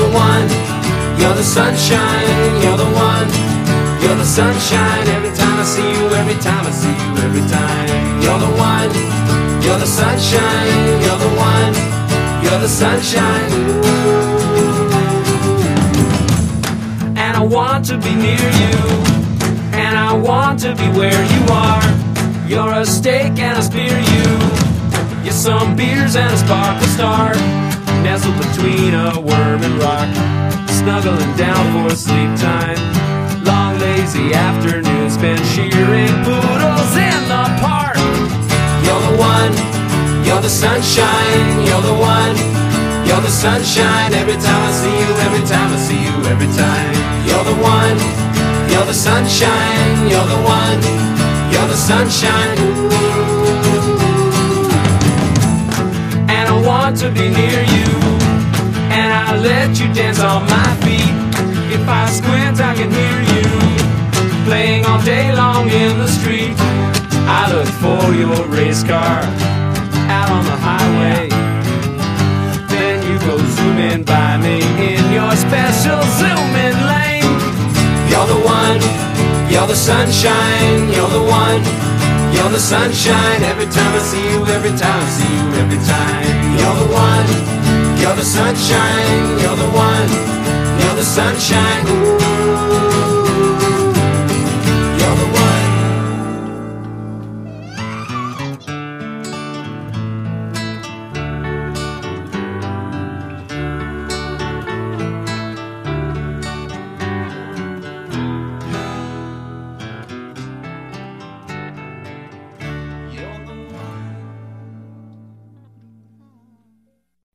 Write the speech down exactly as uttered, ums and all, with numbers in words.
the one, you're the sunshine, you're the one, you're the sunshine. Every time I see you, every time I see you, every time. You're the one, you're the sunshine, you're the one, you're the sunshine. And I want to be near you, and I want to be where you are. You're a steak and I spear you, you're some beers and a sparkle star. Nestled between a worm and rock, snuggling down for sleep time. Long lazy afternoons spent shearing poodles in the park. You're the one, you're the sunshine, you're the one, you're the sunshine. Every time I see you, every time I see you, every time. You're the one, you're the sunshine, you're the one, you're the sunshine. And I want to be near you, and I let you dance on my feet. If I squint I can hear you playing all day long in the street. I look for your race car out on the highway, then you go zooming by me in your special zooming lane. You're the one, you're the sunshine, you're the one, you're the sunshine. Every time I see you, every time I see you, every time. You're the one, you're the sunshine, you're the one, you're the sunshine.